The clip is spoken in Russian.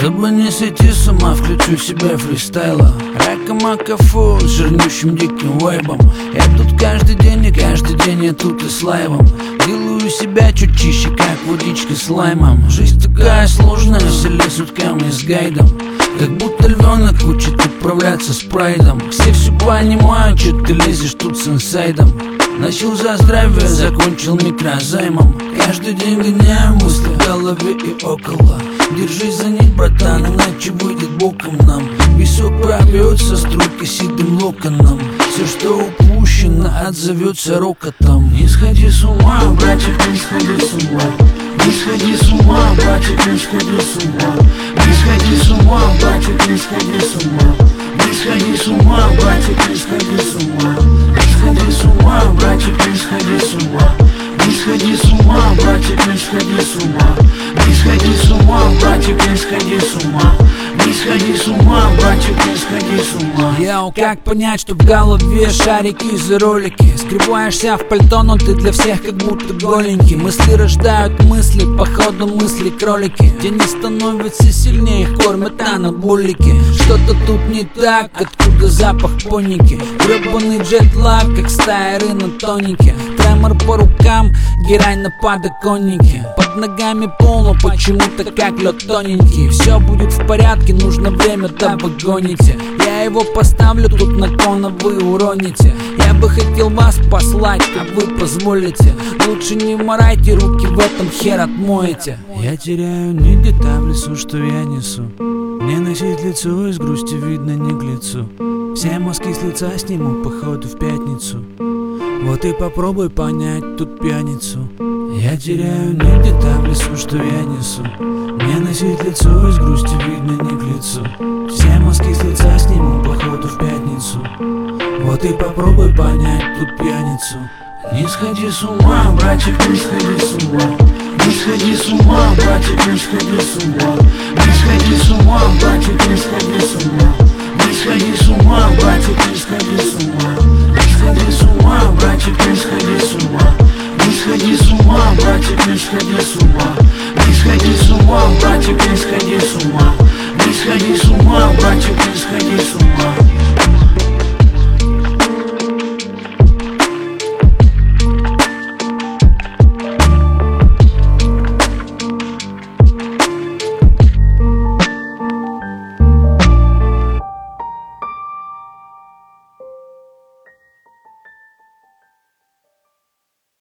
Чтобы не сойти с ума, включу себе фристайла. Рака-мака-фу с жирнющим диким вайбом. Я тут каждый день, и каждый день я тут и с лайвом. Делаю себя чуть чище, как водичка с лаймом. Жизнь такая сложная, все лезут ко мне с гайдом. Как будто львенок учит управляться спрайдом. Все понимают, что ты лезешь тут с инсайдом. Начал за здравие, закончил микрозаймом. Каждый день гоняю мысли в голове и около. Держись за них, братан, иначе выйдет боком нам. Песок пробьется струйкой седым локоном. Все, что упущено, отзовется рокотом. Не сходи с ума, братик, не сходи с ума. Не сходи с ума, братик, не сходи с ума. Не сходи с ума, братик, не сходи с ума. Не сходи с ума, братик, не сходи с ума. Не сходи с ума, братик, не сходи с ума. Не сходи с ума, братик, не сходи с ума. Не сходи с ума, братик, не сходи с ума. Не сходи с ума, братик, не сходи с ума. Йоу, как понять, что в голове шарики за ролики? Скрываешься в пальто, но ты для всех как будто голенький. Мысли рождают мысли, походу мысли кролики. Тени становятся сильнее, их кормят анаболики. Что-то тут не так, откуда запах поники? Гребаный джетлаг, как стая на тонике. Тремор по рукам, герань на подоконнике. Под ногами полно, почему-то как лед тоненький. Все будет в порядке, нужно время, да вы гоните. Я его поставлю тут на кон, а вы уроните. Я бы хотел вас послать, а вы позволите. Лучше не морайте руки, в этом хер отмоете. Я теряю нить где-то в лесу, что я несу. Мне носить лицо из грусти видно не к лицу. Все мазки с лица сниму, походу в пятницу. Вот и попробуй понять тут пьяницу. Я теряю нить где-то в лесу, что я несу. Мне носить лицо из грусти видно не к лицу. Все мазки с лица сниму, походу в пятницу. Вот и попробуй понять тут пьяницу. Не сходи с ума, братик, не сходи с ума. Не сходи с ума, братик, не сходи с ума. Не сходи с ума, братик, не сходи с ума. Не сходи с ума, братик, не сходи с ума.